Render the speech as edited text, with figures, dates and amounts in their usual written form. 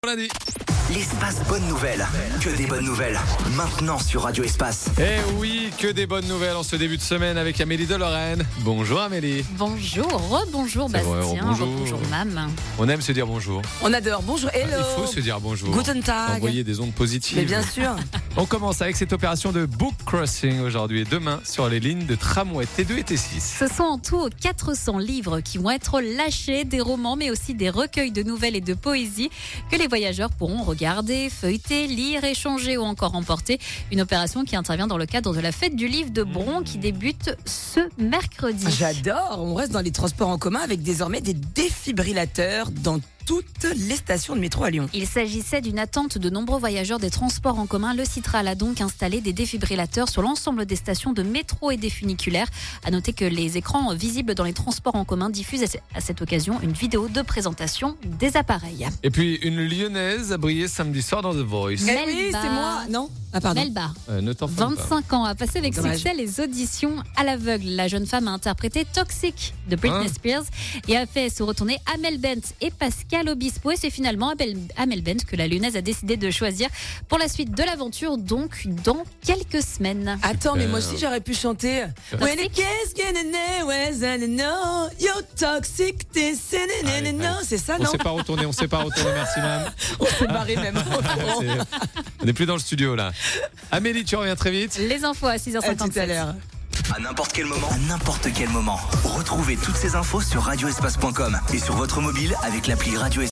On l'a dit. L'espace bonne nouvelle. Que des bonnes nouvelles. Maintenant sur Radio Espace. Eh oui, que des bonnes nouvelles en ce début de semaine avec Amélie de Lorraine. Bonjour Amélie. Bonjour, rebonjour C'est vrai, Bastien, rebonjour. rebonjour Mam. On aime se dire bonjour. On adore. Bonjour, hello. Il faut se dire bonjour. Guten Tag. Envoyer des ondes positives. Mais bien sûr. On commence avec cette opération de book crossing aujourd'hui et demain sur les lignes de tramway T2 et T6. Ce sont en tout 400 livres qui vont être lâchés, des romans mais aussi des recueils de nouvelles et de poésie que les voyageurs pourront regarder, feuilleter, lire, échanger ou encore emporter. Une opération qui intervient dans le cadre de la fête du livre de Bron qui débute ce mercredi. J'adore. On reste dans les transports en commun avec désormais des défibrillateurs dans toutes les stations de métro à Lyon. Il s'agissait d'une attente de nombreux voyageurs des transports en commun. Le Citral a donc installé des défibrillateurs sur l'ensemble des stations de métro et des funiculaires. À noter que les écrans visibles dans les transports en commun diffusent à cette occasion une vidéo de présentation des appareils. Et puis une Lyonnaise a brillé samedi soir dans The Voice. Eh oui, Melba. c'est moi. Non. Ah pardon. Melba, Ne t'en fais pas. 25 ans, a passé avec Dommage. succès les auditions à l'aveugle. La jeune femme a interprété Toxic de Britney Spears et a fait se retourner Amel Bent et Pascal Obispo. Et c'est finalement Amel Bent que la Lyonnaise a décidé de choisir pour la suite de l'aventure, donc dans quelques semaines. Attends, mais moi aussi j'aurais pu chanter. When it gets getting was I know you're toxic, this and no. C'est ça, On non? s'est pas retourné, merci Mme. On s'est barré même. On n'est plus dans le studio là. Amélie, tu reviens très vite. Les infos à À 6h57. tout à l'heure. À n'importe quel moment. À n'importe quel moment. Retrouvez toutes ces infos sur radioespace.com et sur votre mobile avec l'appli Radio Espace.